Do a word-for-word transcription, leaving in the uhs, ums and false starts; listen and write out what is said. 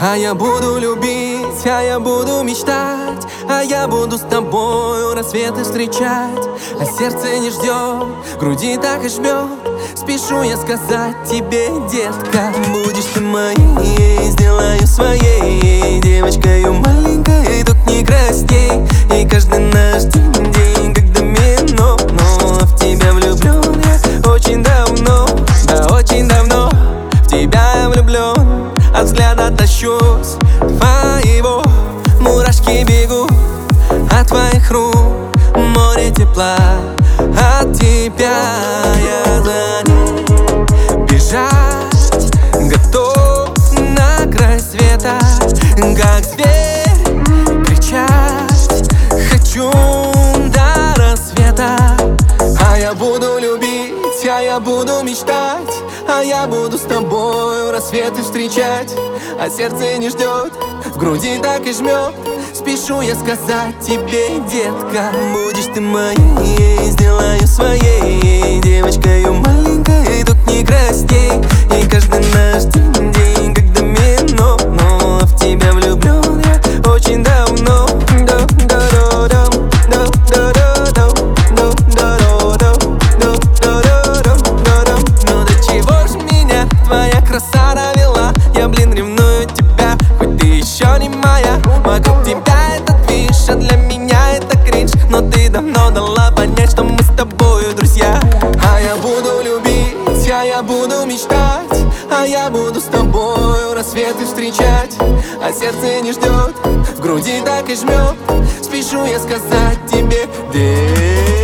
А я буду любить, а я буду мечтать, а я буду с тобою рассветы встречать. А сердце не ждет, груди так и жмет. Спешу я сказать тебе, детка, будешь ты моей, сделаю своей девочкою маленькой, тут не красней. И каждый наш день, день как домино. Но в тебя влюблен я очень давно, да очень давно. В тебя я влюблен, от взгляда тащусь твоего. Мурашки бегут от твоих рук, море тепла от тебя. Я за ней бежать готов на край света, как зверь кричать хочу до рассвета. А я буду любить, а я буду мечтать, а я буду с тобою рассветы встречать. А сердце не ждет, в груди так и жмет. Спешу я сказать тебе, детка, будешь ты моей, сделаю своей девочкою маленькой, тут не красней. И каждый наш день, день как домино. Но в тебя влюблен я очень давно. Ну до чего ж меня твоя краса довела? Я, блин, ревную тебя, хоть ты еще не моя. Вокруг тебя этот движ, а для меня это кринж. Но ты давно дала понять, что мы с тобою друзья. А я буду любить, а я буду мечтать, а я буду с тобою рассветы встречать. А сердце не ждет, в груди так и жмет. Спешу я сказать тебе,